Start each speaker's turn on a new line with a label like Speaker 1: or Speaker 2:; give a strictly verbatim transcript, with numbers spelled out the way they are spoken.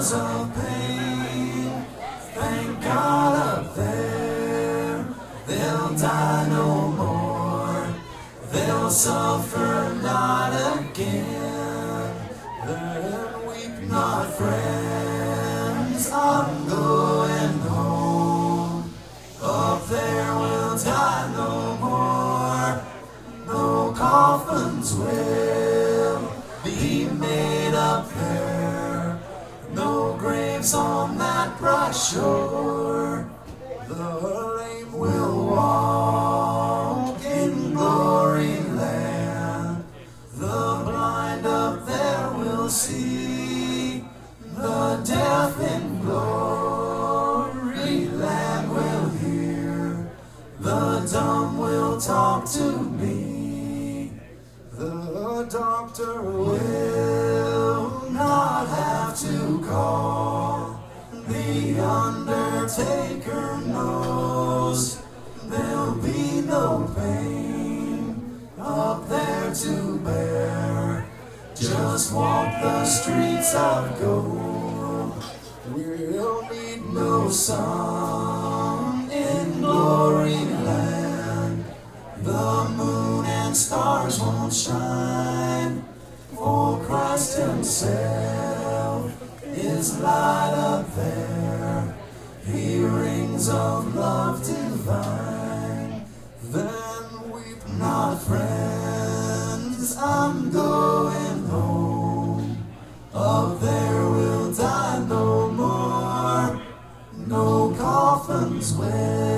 Speaker 1: hours of pain. Thank God up there, they'll die no more. They'll suffer not again. Then weep not, friends, I'm going home. Up there we'll die no more. No coffins will be made up there. No graves on that bright shore. The lame will walk in glory land. The blind up there will see. The deaf in glory land will hear. The dumb will talk to me. The doctor will not have to call. The undertaker knows there'll be no pain up there to bear. Just walk the streets of gold. We'll need no sun in glory land. The moon and stars won't shine, for Christ himself is light up there. He rings of love divine. Then weep not, friends, I'm going home. Up there we'll die no more. No coffins will